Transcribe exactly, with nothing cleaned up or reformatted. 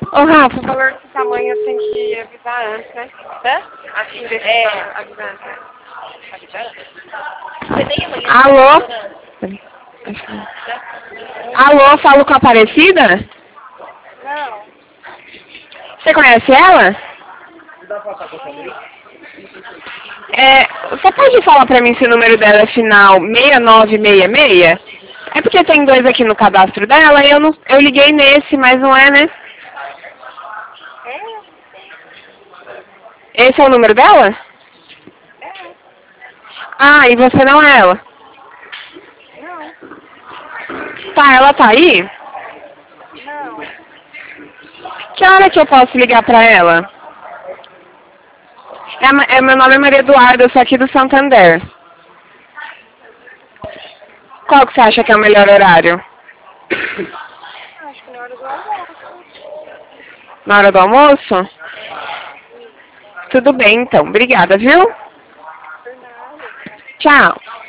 Ô, Rafa, o valor desse tamanho eu tenho que avisar antes, né? Hã? Assim, desse É. tamanho, avisar antes, né? Você tem amanhã? Alô? Alô, falo com a Aparecida? Não. Você conhece ela? É, você pode falar pra mim se o número dela é final seis nove seis seis? É porque tem dois aqui no cadastro dela e eu, não, eu liguei nesse, mas não é, né? É? Esse é o número dela? É. Ah, e você não é ela? Não. Tá, ela tá aí? Não. Que hora que eu posso ligar pra ela? É, ma- é, meu nome é Maria Eduarda, eu sou aqui do Santander. Qual que você acha que é o melhor horário? Acho que na hora do almoço. Na hora do almoço? Tudo bem, então. Obrigada, viu? Por nada. Tchau.